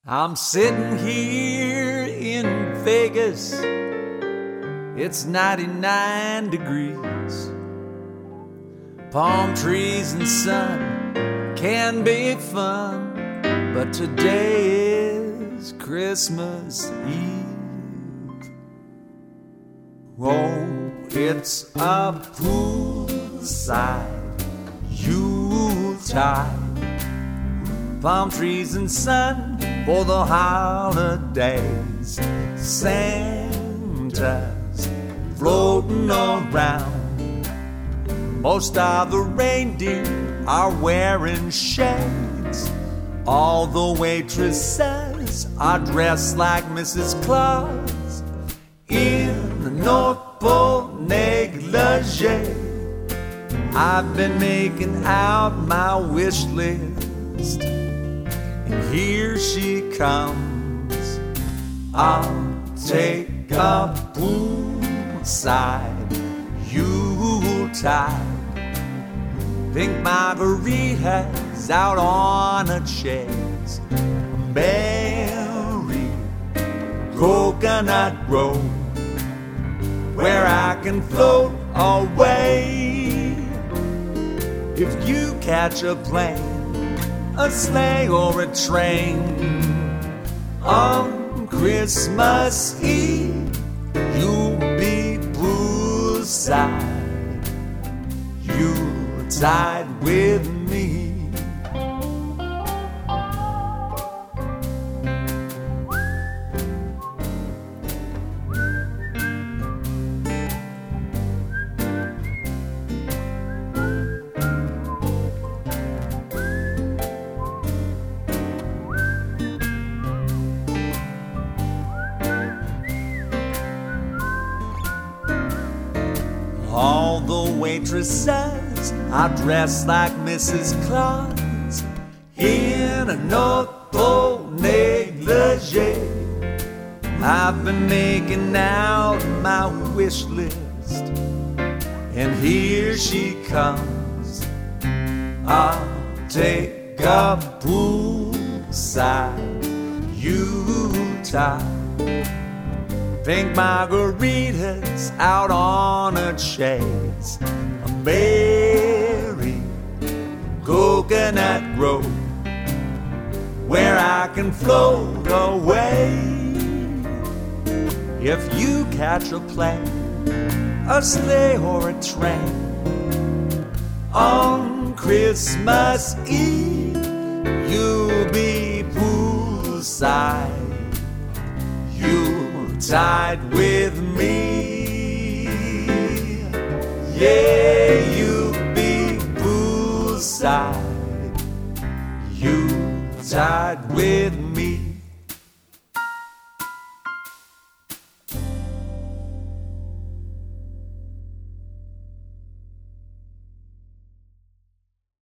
I'm sitting here in Vegas. It's 99 degrees. Palm trees and sun can be fun, but today is Christmas Eve. Oh, it's a poolside Yuletide. Palm trees and sun for the holidays. Santa's floating around. Most of the reindeer are wearing shades. All the waitresses are dressed like Mrs. Claus in the North Pole negligee. I've been making out my wish list, and here she comes. I'll take a poolside Yuletide. Pink margaritas out on a chase. Berry coconut grove where I can float away. If you catch a plane, a sleigh or a train on Christmas Eve, you'll be poolside Yuletide with me. All the waitresses are dressed like Mrs. Claus in a North Pole negligee. I've been making out my wish list, and here she comes. I'll take a poolside Yuletide. Pink margaritas out on a chase. A berry coconut grove where I can float away. If you catch a plane, a sleigh or a train on Christmas Eve, you'll be poolside Yuletide with me. Yeah, you'll be poolside Yuletide with me.